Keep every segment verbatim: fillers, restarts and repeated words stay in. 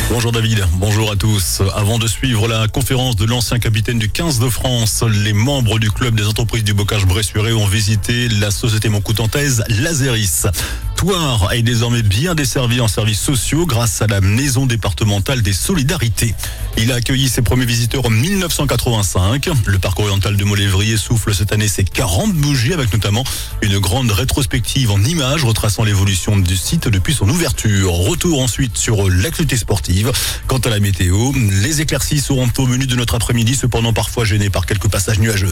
Bonjour David, bonjour à tous. Avant de suivre la conférence de l'ancien capitaine du quinze de France, les membres du club des entreprises du Bocage-Bressuire ont visité la société montcoutentaise Lazeris. Thouars est désormais bien desservi en services sociaux grâce à la maison départementale des solidarités. Il a accueilli ses premiers visiteurs en mille neuf cent quatre-vingt-cinq. Le parc oriental de Molévrier souffle cette année ses quarante bougies avec notamment une grande rétrospective en images retraçant l'évolution du site depuis son ouverture. Retour ensuite sur l'actualité sportive. Quant à la météo, les éclaircies seront au menu de notre après-midi, cependant parfois gênées par quelques passages nuageux.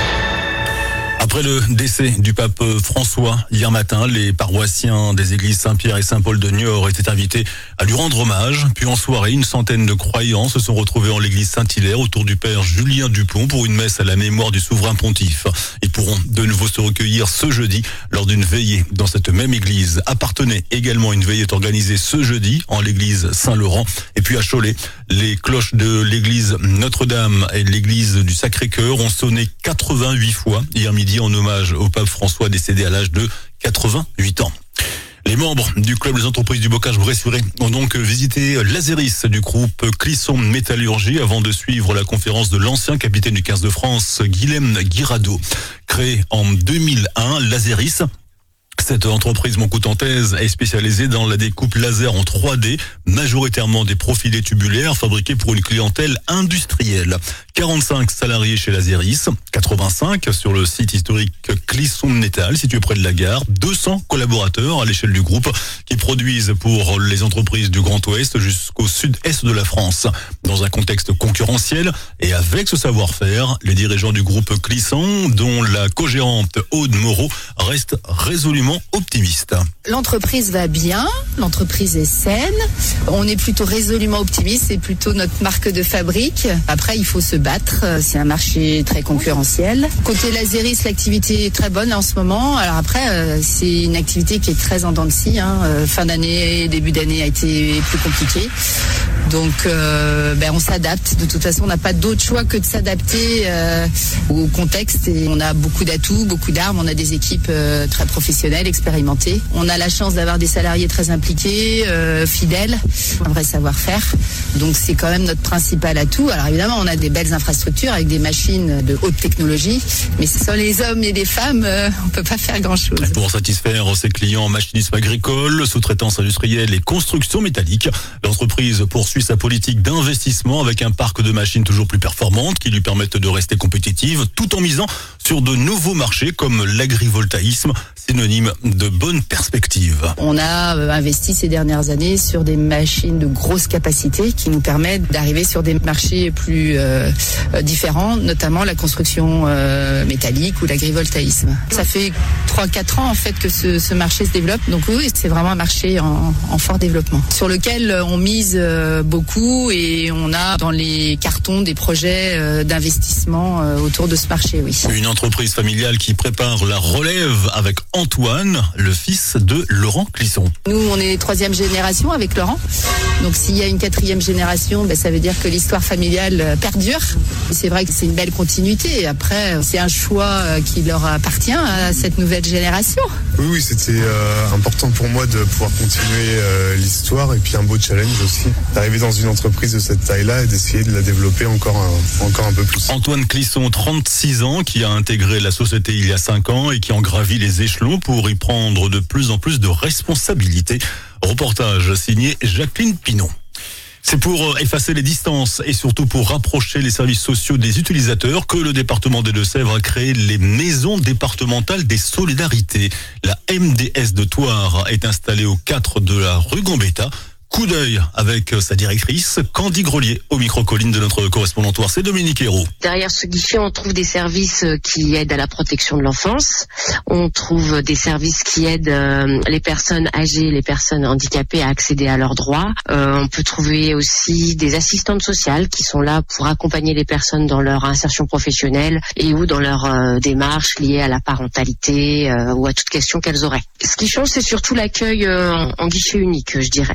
Après le décès du pape François, hier matin, les paroissiens des églises Saint-Pierre et Saint-Paul de Niort étaient invités à lui rendre hommage. Puis en soirée, une centaine de croyants se sont retrouvés en l'église Saint-Hilaire autour du père Julien Dupont pour une messe à la mémoire du souverain pontife. Ils pourront de nouveau se recueillir ce jeudi lors d'une veillée dans cette même église. À Parthenay, également une veillée est organisée ce jeudi en l'église Saint-Laurent. Et puis à Cholet, les cloches de l'église Notre-Dame et de l'église du Sacré-Cœur ont sonné quatre-vingt-huit fois hier midi en hommage au pape François décédé à l'âge de quatre-vingt-huit ans. Les membres du club des entreprises du Bocage-Bressuire ont donc visité Lazeris du groupe Clisson Métallurgie avant de suivre la conférence de l'ancien capitaine du quinze de France, Guilhem Guirado. Créé en deux mille un, Lazeris, cette entreprise montcoutentaise est spécialisée dans la découpe laser en trois D, majoritairement des profilés tubulaires fabriqués pour une clientèle industrielle. quarante-cinq salariés chez Lazeris, quatre-vingt-cinq sur le site historique Clisson Métal, situé près de la gare, deux cents collaborateurs à l'échelle du groupe qui produisent pour les entreprises du Grand Ouest jusqu'au sud-est de la France. Dans un contexte concurrentiel et avec ce savoir-faire, les dirigeants du groupe Clisson, dont la co-gérante Aude Moreau, restent résolument optimiste. L'entreprise va bien, l'entreprise est saine, on est plutôt résolument optimiste, c'est plutôt notre marque de fabrique. Après, il faut se battre, c'est un marché très concurrentiel. Côté Lazeris, l'activité est très bonne en ce moment. Alors après, c'est une activité qui est très en dents de scie. Hein. Fin d'année, début d'année a été plus compliqué. Donc, euh, ben, on s'adapte. De toute façon, on n'a pas d'autre choix que de s'adapter euh, au contexte. Et on a beaucoup d'atouts, beaucoup d'armes. On a des équipes euh, très professionnelles, expérimentées. On a la chance d'avoir des salariés très impliqués, euh, fidèles, un vrai savoir-faire. Donc, c'est quand même notre principal atout. Alors, évidemment, on a des belles infrastructures avec des machines de haute technologie. Mais ce sont les hommes et les femmes, euh, on peut pas faire grand-chose. Pour satisfaire ses clients, machinisme agricole, sous-traitance industrielle et construction métallique, l'entreprise poursuit sa politique d'investissement avec un parc de machines toujours plus performantes qui lui permettent de rester compétitive tout en misant sur de nouveaux marchés comme l'agrivoltaïsme, synonyme de bonne perspective. On a investi ces dernières années sur des machines de grosse capacité qui nous permettent d'arriver sur des marchés plus euh, différents, notamment la construction euh, métallique ou l'agrivoltaïsme. Ça fait trois quatre ans en fait que ce, ce marché se développe, donc oui, c'est vraiment un marché en, en fort développement, sur lequel on mise euh, beaucoup et on a dans les cartons des projets euh, d'investissement euh, autour de ce marché, oui. Une entreprise familiale qui prépare la relève avec Antoine, le fils de Laurent Clisson. Nous, on est troisième génération avec Laurent. Donc s'il y a une quatrième génération, ben, ça veut dire que l'histoire familiale perdure. Et c'est vrai que c'est une belle continuité. Après, c'est un choix qui leur appartient à cette nouvelle génération. Oui, oui, c'était euh, important pour moi de pouvoir continuer euh, l'histoire et puis un beau challenge aussi. D'arriver dans une entreprise de cette taille-là et d'essayer de la développer encore un, encore un peu plus. Antoine Clisson, trente-six ans, qui a intégré la société il y a cinq ans et qui en gravit les échelons pour y prendre de plus en plus de responsabilités. Reportage signé Jacqueline Pinon. C'est pour effacer les distances et surtout pour rapprocher les services sociaux des utilisateurs que le département des Deux-Sèvres a créé les maisons départementales des solidarités. La M D S de Thouars est installée au quatre de la rue Gambetta. Coup d'œil avec sa directrice, Candy Grelier, au micro-colline de notre correspondant Thouars, c'est Dominique Hérault. Derrière ce guichet, on trouve des services qui aident à la protection de l'enfance. On trouve des services qui aident euh, les personnes âgées, les personnes handicapées à accéder à leurs droits. Euh, on peut trouver aussi des assistantes sociales qui sont là pour accompagner les personnes dans leur insertion professionnelle et ou dans leur euh, démarche liée à la parentalité euh, ou à toute question qu'elles auraient. Ce qui change, c'est surtout l'accueil euh, en, en guichet unique, je dirais. Une personne qui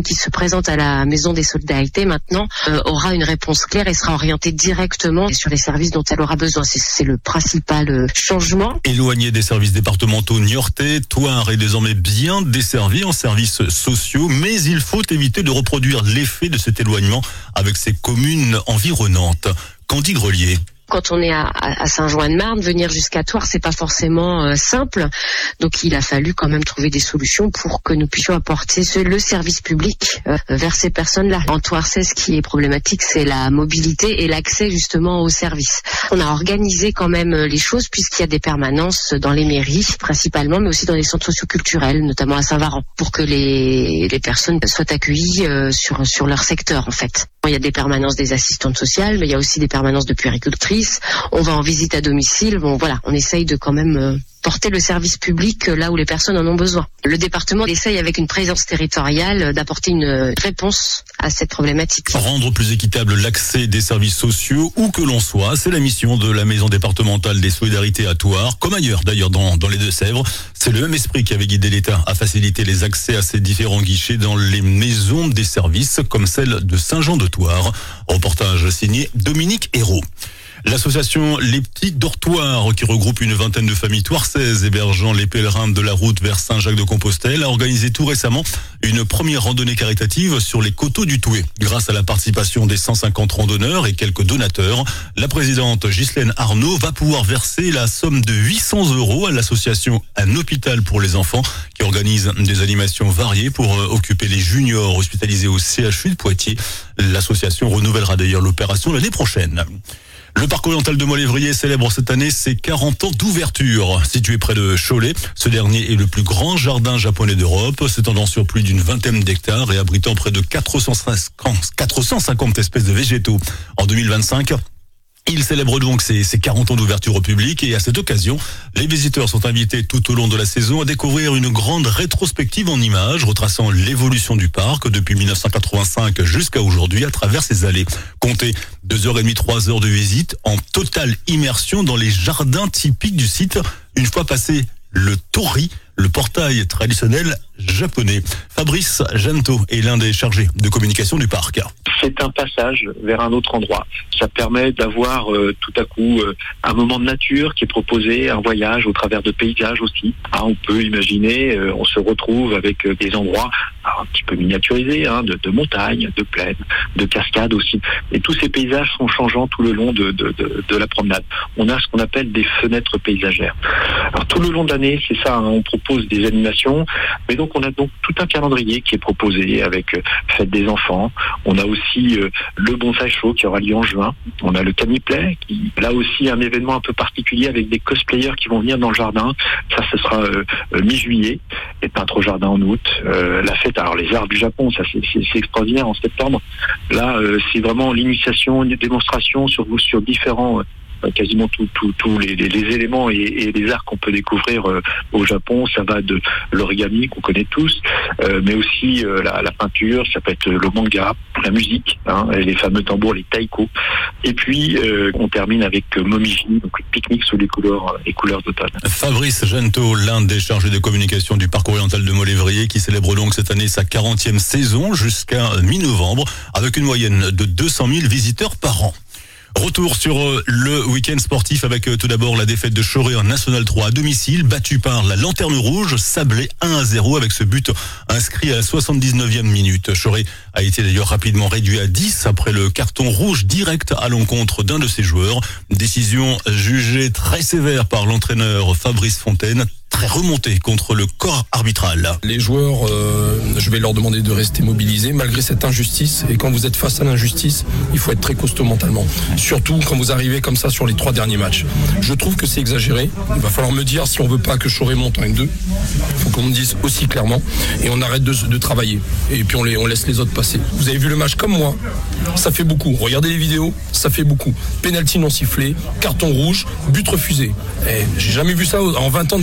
qui se présente à la Maison des Solidarités maintenant euh, aura une réponse claire et sera orientée directement sur les services dont elle aura besoin. C'est, c'est le principal euh, changement. Éloigné des services départementaux niortais, Thouars est désormais bien desservi en services sociaux, mais il faut éviter de reproduire l'effet de cet éloignement avec ses communes environnantes. Candy Grelier. Quand on est à, à Saint-Jouan-de-Marne, venir jusqu'à Thouars, c'est pas forcément euh, simple. Donc, il a fallu quand même trouver des solutions pour que nous puissions apporter ce, le service public euh, vers ces personnes-là. En Thouars, ce qui est problématique, c'est la mobilité et l'accès justement aux services. On a organisé quand même les choses puisqu'il y a des permanences dans les mairies, principalement, mais aussi dans les centres socioculturels, notamment à Saint-Varan, pour que les, les personnes soient accueillies euh, sur, sur leur secteur, en fait. Il y a des permanences des assistantes sociales, mais il y a aussi des permanences de puéricultrices. On va en visite à domicile. Bon, voilà, on essaye de quand même euh, porter le service public là où les personnes en ont besoin. Le département essaye avec une présence territoriale d'apporter une réponse à cette problématique. Rendre plus équitable l'accès des services sociaux où que l'on soit, c'est la mission de la Maison départementale des Solidarités à Thouars, comme ailleurs d'ailleurs dans, dans les Deux-Sèvres. C'est le même esprit qui avait guidé l'État à faciliter les accès à ces différents guichets dans les maisons des services comme celle de Saint-Jean-de-Thouars. Reportage signé Dominique Hérault. L'association Les Petits Dortoirs, qui regroupe une vingtaine de familles thouarsaises hébergeant les pèlerins de la route vers Saint-Jacques-de-Compostelle, a organisé tout récemment une première randonnée caritative sur les coteaux du Touet. Grâce à la participation des cent cinquante randonneurs et quelques donateurs, la présidente Ghislaine Arnaud va pouvoir verser la somme de huit cents euros à l'association Un Hôpital pour les enfants, qui organise des animations variées pour occuper les juniors hospitalisés au C H U de Poitiers. L'association renouvellera d'ailleurs l'opération l'année prochaine. Le parc oriental de Molévrier célèbre cette année ses quarante ans d'ouverture. Situé près de Cholet, ce dernier est le plus grand jardin japonais d'Europe, s'étendant sur plus d'une vingtaine d'hectares et abritant près de quatre cent cinquante espèces de végétaux. En deux mille vingt-cinq, il célèbre donc ses, ses quarante ans d'ouverture au public et à cette occasion, les visiteurs sont invités tout au long de la saison à découvrir une grande rétrospective en images retraçant l'évolution du parc depuis mille neuf cent quatre-vingt-cinq jusqu'à aujourd'hui à travers ses allées. Comptez deux heures trente, trois heures de visite en totale immersion dans les jardins typiques du site une fois passé le Tori, le portail traditionnel japonais. Fabrice Janto est l'un des chargés de communication du parc. C'est un passage vers un autre endroit. Ça permet d'avoir euh, tout à coup euh, un moment de nature qui est proposé, un voyage au travers de paysages aussi. Ah, on peut imaginer, euh, on se retrouve avec euh, des endroits ah, un petit peu miniaturisés, hein, de, de montagnes, de plaines, de cascades aussi. Et tous ces paysages sont changeants tout le long de, de, de, de la promenade. On a ce qu'on appelle des fenêtres paysagères. Alors tout le long de l'année, c'est ça, hein, on propose des animations, mais donc on a donc tout un calendrier qui est proposé avec euh, Fête des enfants. On a aussi euh, le Bonsaï Show qui aura lieu en juin. On a le Caniplay, qui là aussi un événement un peu particulier avec des cosplayers qui vont venir dans le jardin. Ça, ce sera euh, euh, mi-juillet. Et peintre au jardin en août. Euh, la fête, alors les arts du Japon, ça c'est, c'est, c'est extraordinaire en septembre. Là, euh, c'est vraiment l'initiation, une démonstration sur sur différents. Euh, quasiment tous tout, tout les, les, les éléments et, et les arts qu'on peut découvrir euh, au Japon. Ça va de l'origami qu'on connaît tous, euh, mais aussi euh, la, la peinture, ça peut être le manga, la musique, hein, les fameux tambours, les taiko. Et puis euh, on termine avec euh, Momiji, donc le pique-nique sous les couleurs, les couleurs d'automne. Fabrice Janto, l'un des chargés de communication du parc oriental de Molévrier, qui célèbre donc cette année sa quarantième saison jusqu'à mi-novembre, avec une moyenne de deux cent mille visiteurs par an. Retour sur le week-end sportif avec tout d'abord la défaite de Choré en National trois à domicile, battue par la Lanterne Rouge, sablée un à zéro avec ce but inscrit à la soixante-dix-neuvième minute. Choré a été d'ailleurs rapidement réduit à dix après le carton rouge direct à l'encontre d'un de ses joueurs. Décision jugée très sévère par l'entraîneur Fabrice Fontaine, très remonté contre le corps arbitral. Les joueurs, euh, je vais leur demander de rester mobilisés malgré cette injustice. Et quand vous êtes face à l'injustice, il faut être très costaud mentalement. Surtout quand vous arrivez comme ça sur les trois derniers matchs. Je trouve que c'est exagéré. Il va falloir me dire si on veut pas que Choré monte en N deux. Il faut qu'on me dise aussi clairement. Et on arrête de, de travailler. Et puis on, les, on laisse les autres passer. Vous avez vu le match comme moi. Ça fait beaucoup. Regardez les vidéos, ça fait beaucoup. Pénalty non sifflé, carton rouge, but refusé. Et j'ai jamais vu ça en vingt ans de carrière dans le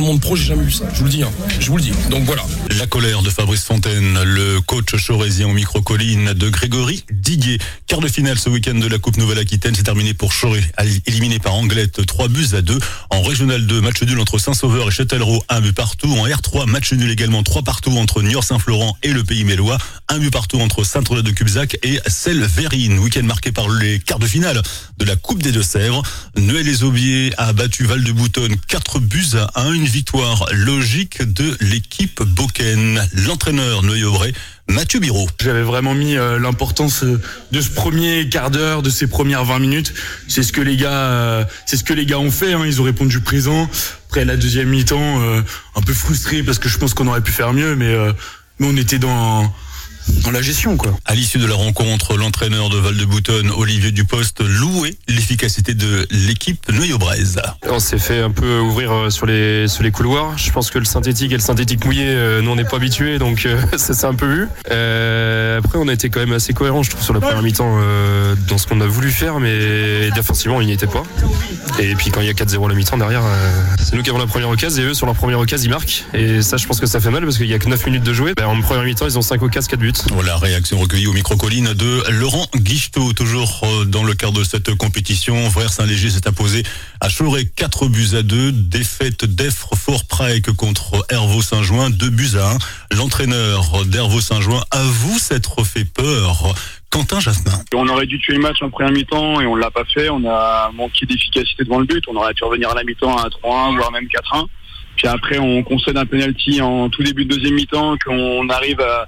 monde pro, j'ai jamais vu ça. Je vous le dis, hein. Je vous le dis. Donc voilà. La colère de Fabrice Fontaine, le coach chorésien au micro-colline de Grégory Diguet. Quart de finale ce week-end de la Coupe Nouvelle-Aquitaine, c'est terminé pour Choré, éliminé par Anglette, trois buts à deux. En Régional deux, match nul entre Saint-Sauveur et Châtellerault, un but partout. En R trois, match nul également, trois partout entre Niort-Saint-Florent et le Pays Mélois. Un but partout entre Saint-Tropez de Cubzac et Selles-Verrines. Week-end marqué par les quarts de finale de la Coupe des Deux-Sèvres. Noël-les-Aubiers a battu Val-de-Boutonne quatre buts à un. Une victoire logique de l'équipe Beaucaine. L'entraîneur Noël-Aubray, Mathieu Biro. J'avais vraiment mis euh, l'importance euh, de ce premier quart d'heure, de ces premières vingt minutes. C'est ce que les gars, euh, c'est ce que les gars ont fait. Hein. Ils ont répondu présent. Après la deuxième mi-temps, euh, un peu frustré parce que je pense qu'on aurait pu faire mieux, mais euh, mais on était dans dans la gestion, quoi. À l'issue de la rencontre, l'entraîneur de Val-de-Boutonne, Olivier Dupost, louait l'efficacité de l'équipe Noyau-Braise. On s'est fait un peu ouvrir sur les sur les couloirs. Je pense que le synthétique et le synthétique mouillé, nous on n'est pas habitués, donc euh, ça s'est un peu vu. Euh, après, on a été quand même assez cohérent, je trouve, sur la première mi-temps euh, dans ce qu'on a voulu faire, mais défensivement, il n'y était pas. Et puis quand il y a quatre zéro à la mi-temps derrière, euh, c'est nous qui avons la première occasion et eux sur leur première occasion ils marquent. Et ça, je pense que ça fait mal parce qu'il y a que neuf minutes de jouer. Ben, en première mi-temps, ils ont cinq occasions, quatre buts. Voilà, réaction recueillie au micro-colline de Laurent Guichetot, toujours dans le cadre de cette compétition. Frère Saint-Léger s'est imposé à Choré quatre buts à deux. Défaite d'Effre Fort-Prague contre Hervaux Saint-Jouin, deux buts à un. L'entraîneur d'Hervaux Saint-Jouin avoue s'être fait peur. Quentin Jasmin. On aurait dû tuer le match en première mi-temps et on l'a pas fait. On a manqué d'efficacité devant le but. On aurait pu revenir à la mi-temps à trois un, voire même quatre un. Puis après, on concède un penalty en tout début de deuxième mi-temps qu'on arrive à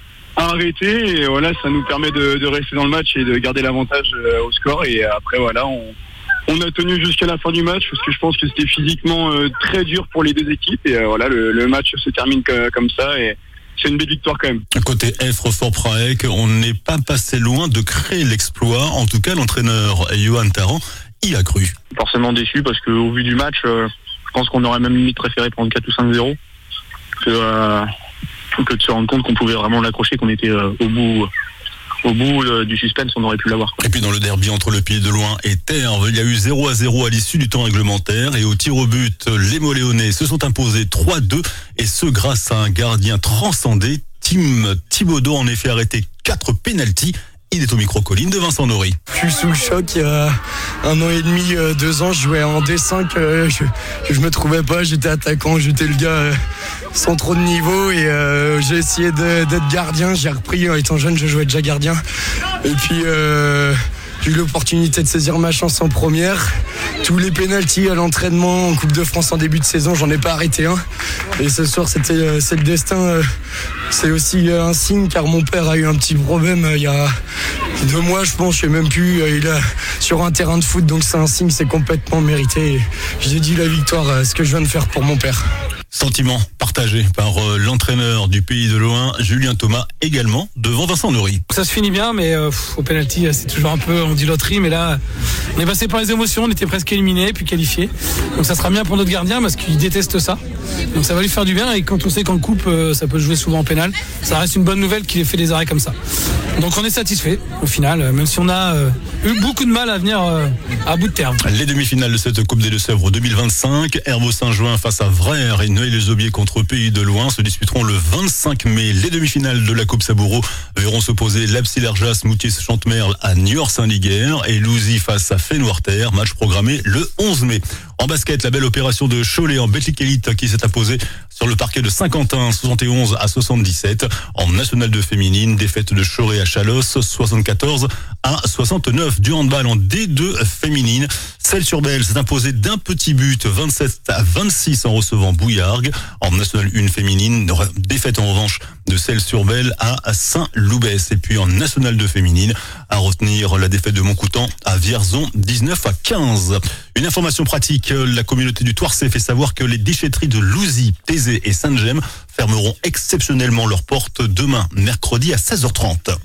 à arrêter, et voilà, ça nous permet de, de rester dans le match et de garder l'avantage euh, au score. Et après, voilà, on, on a tenu jusqu'à la fin du match parce que je pense que c'était physiquement euh, très dur pour les deux équipes. Et euh, voilà, le, le match se termine que, comme ça et c'est une belle victoire quand même. Côté Effre Fort-Prague, on n'est pas passé loin de créer l'exploit. En tout cas, l'entraîneur Johan Tarrant y a cru. Forcément déçu parce qu'au vu du match, euh, je pense qu'on aurait même limite préféré prendre quatre ou cinq zéro que euh, que de se rendre compte qu'on pouvait vraiment l'accrocher, qu'on était euh, au bout au bout euh, du suspense, on aurait pu l'avoir. Et puis dans le derby entre le Pied de Loin et Tarbes, il y a eu zéro à zéro à l'issue du temps réglementaire et au tir au but, les Moléonais se sont imposés trois deux et ce grâce à un gardien transcendé. Tim Thibaudot en effet arrêté quatre pénaltys. Il est au micro-colline de Vincent Nory. Je suis sous le choc. Il y a un an et demi, deux ans, je jouais en D cinq. Je, je me trouvais pas. J'étais attaquant. J'étais le gars sans trop de niveau. Et euh, j'ai essayé de, d'être gardien. J'ai repris. En étant jeune, je jouais déjà gardien. Et puis, euh, j'ai eu l'opportunité de saisir ma chance en première. Tous les pénaltys à l'entraînement en Coupe de France en début de saison, j'en ai pas arrêté un. Et ce soir, c'était, c'est le destin. C'est aussi un signe car mon père a eu un petit problème il y a deux mois, je pense, je sais même plus. Il est sur un terrain de foot, donc c'est un signe, c'est complètement mérité. J'ai dit la victoire, ce que je viens de faire pour mon père. Sentiment partagé par euh, l'entraîneur du Pays de Loin, Julien Thomas, également devant Vincent Nory. Ça se finit bien, mais euh, pff, au penalty, c'est toujours un peu, on dit loterie, mais là, on est passé par les émotions, on était presque éliminé, puis qualifié. Donc ça sera bien pour notre gardien parce qu'il déteste ça. Donc ça va lui faire du bien et quand on sait qu'en coupe, euh, ça peut jouer souvent en pénal, ça reste une bonne nouvelle qu'il ait fait des arrêts comme ça. Donc on est satisfait au final, même si on a euh, eu beaucoup de mal à venir euh, à bout de terme. Les demi-finales de cette Coupe des Deux-Sèvres deux mille vingt-cinq, Hervaux Saint-Jouin face à Vrères et Noël-les-Aubiers contre Pays de Loin se disputeront le vingt-cinq mai. Les demi-finales de la Coupe Saboureau verront s'opposer l'Apsil-Erjas, Moutier-Chantemerle à Niort-Saint-Liguer et Louzy face à Fénoir-Terre, match programmé le onze mai. En basket, la belle opération de Cholet en Betclic Elite qui s'est imposée sur le parquet de Saint-Quentin, soixante et onze à soixante-dix-sept. En National deux féminine, défaite de Choré à Chalosse, soixante-quatorze à soixante-neuf. Du handball en D deux féminine, Celles-sur-Belle s'est imposée d'un petit but, vingt-sept à vingt-six en recevant Bouillargues. En National un féminine, défaite en revanche de Celles-sur-Belle à Saint-Loubès. Et puis en National deux féminine, à retenir la défaite de Montcoutan à Vierzon, dix-neuf à quinze. Une information pratique, la communauté du Toircé fait savoir que les déchetteries de Louzy, Thésée et Sainte-Gemme fermeront exceptionnellement leurs portes demain, mercredi à seize heures trente.